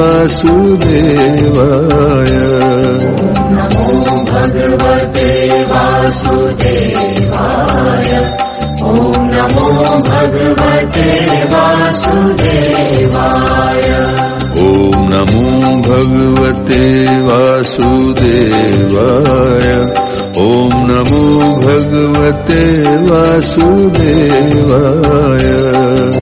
वासुदेवाय। नमो भगवते वासुदेवाय। ॐ नमो भगवते वासुदेवाय। ॐ नमो भगवते वासुदेवाय। ॐ नमो भगवते वासुदेवाय।